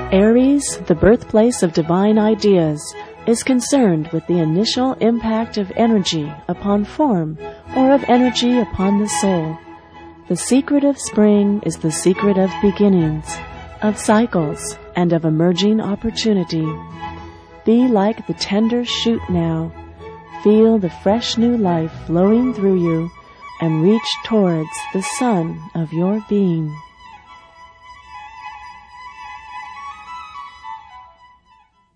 Aries, the birthplace of divine ideas, is concerned with the initial impact of energy upon form or of energy upon the soul. The secret of spring is the secret of beginnings, of cycles, and of emerging opportunity. Be like the tender shoot now. Feel the fresh new life flowing through you and reach towards the sun of your being.